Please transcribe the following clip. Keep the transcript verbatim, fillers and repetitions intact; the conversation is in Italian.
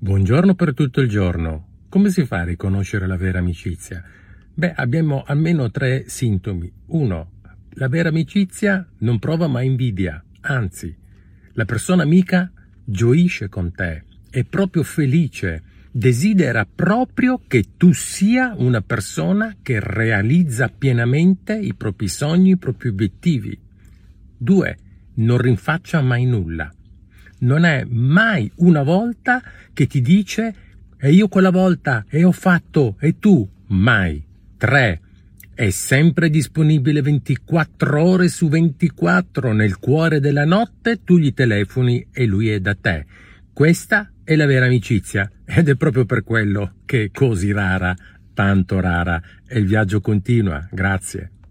Buongiorno per tutto il giorno. Come si fa a riconoscere la vera amicizia? Beh, abbiamo almeno tre sintomi. Uno, la vera amicizia non prova mai invidia, anzi, la persona amica gioisce con te, è proprio felice, desidera proprio che tu sia una persona che realizza pienamente i propri sogni, i propri obiettivi. Due, non rinfaccia mai nulla. Non è mai una volta che ti dice e io quella volta e ho fatto e tu, mai. Tre, è sempre disponibile ventiquattro ore su ventiquattro, nel cuore della notte tu gli telefoni e lui è da te. Questa è la vera amicizia ed è proprio per quello che è così rara, tanto rara, e il viaggio continua. Grazie.